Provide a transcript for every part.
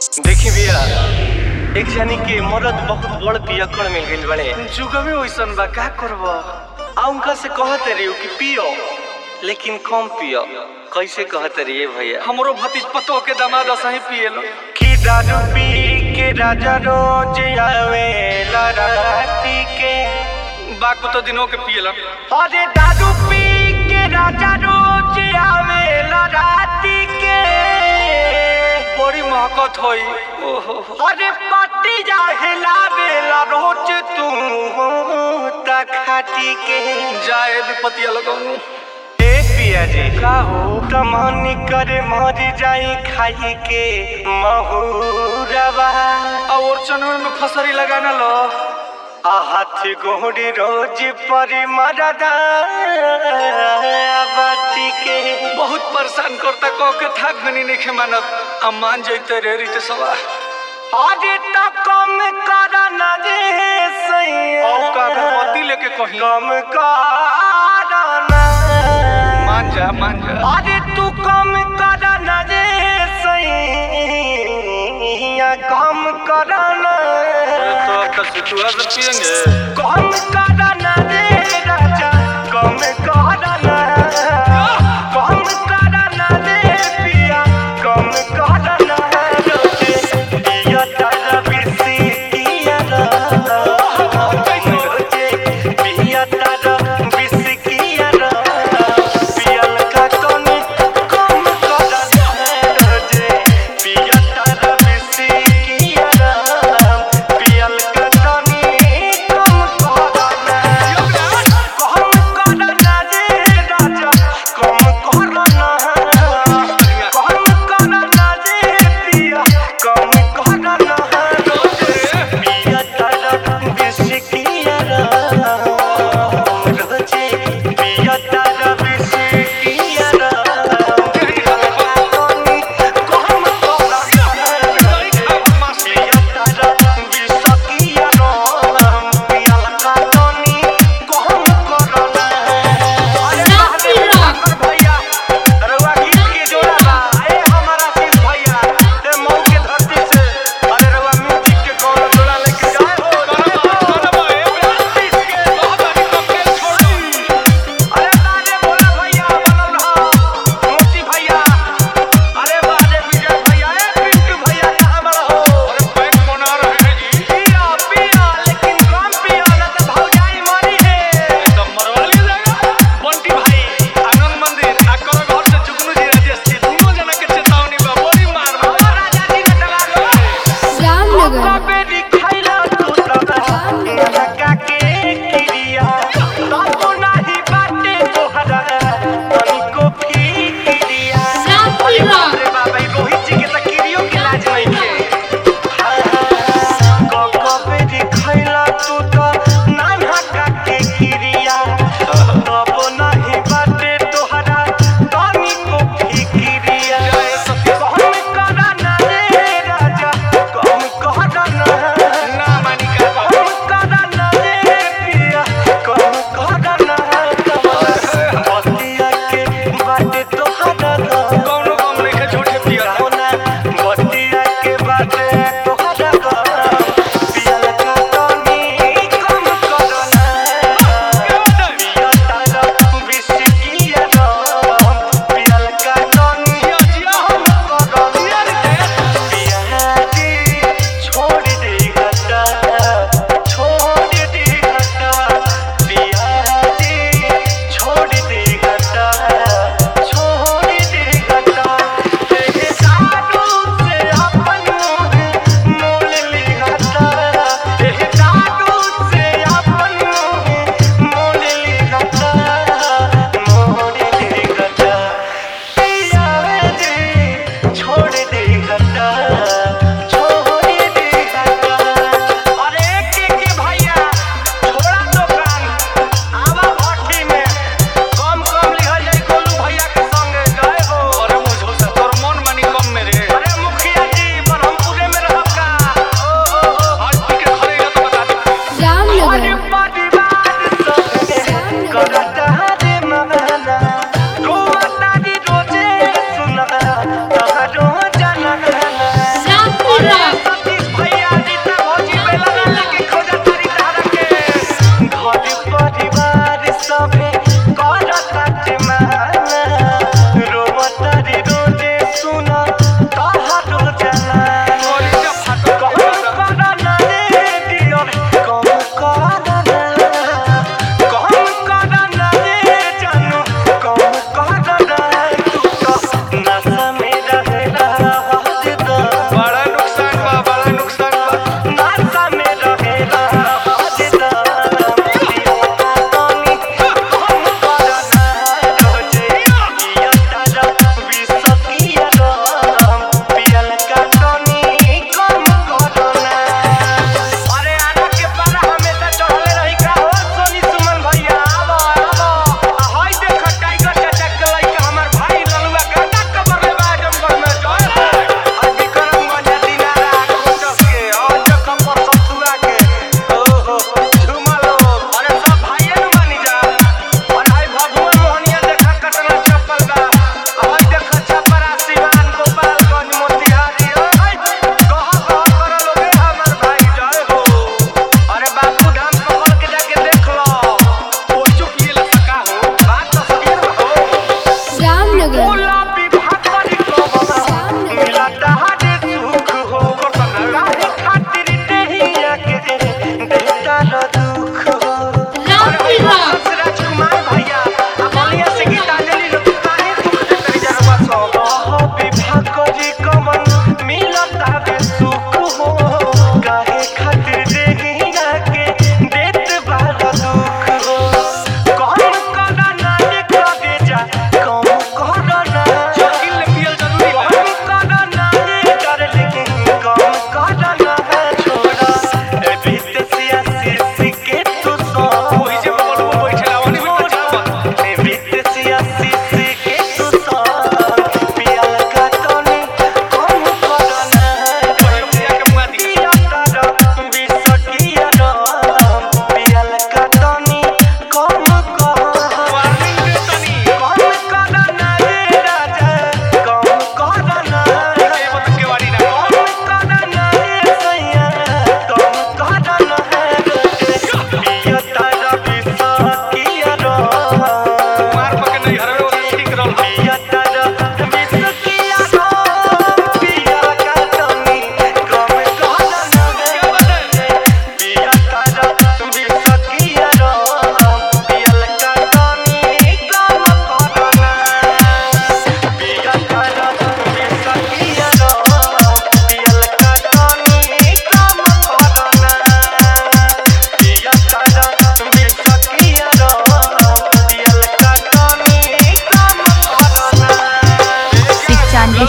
देखी भैया एक जानी के मरद बहुत बड़ पियकड़ मिल गइल बड़े। जुग में वैसन बा का करबो। आ उनका से कहते रही कि पियो लेकिन कम पियो। कैसे कहते रही भैया? हमरो भतीज पतो के दामाद सही पिएलो कि दारू पी के राजा रोज आवे राती के बाकू तो दिनों के पिएला। अरे दारू पी के राजा रोज आवे राती के बड़ी महकत होई। ओहो अरे पट्टी जाहिला बेला रोज तू तखाती के जाए विपतिया लगाऊं। ए पिया जी का हो तमनी करे मर जाई खाई के महुरवा और चनवे में फसरी लगाना लो। हाथी गोड़ी रोज परी मरदा बाटी के बहुत परेशान करता कह के थक गनी नहीं मानत। अब मान जैते रे रीते सवा अरे तो कम कर न जे सही औ का भगवती लेके कहीं कम कर न मान जा अरे तू कम कर न जे सही कम कर न तो अब तक सितुआ से पिएंगे। कम कर न रे राजा कम कर न कम कर न रे पिया कम कर न रोजे पिया तारा बिसी किया ना रोजे पिया तारा बिसी किया ना पियल का कमी कम कर न रोजे पिया तारा बिसी किया ना पियल का कमी कम कर न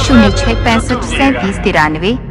06 65 37 93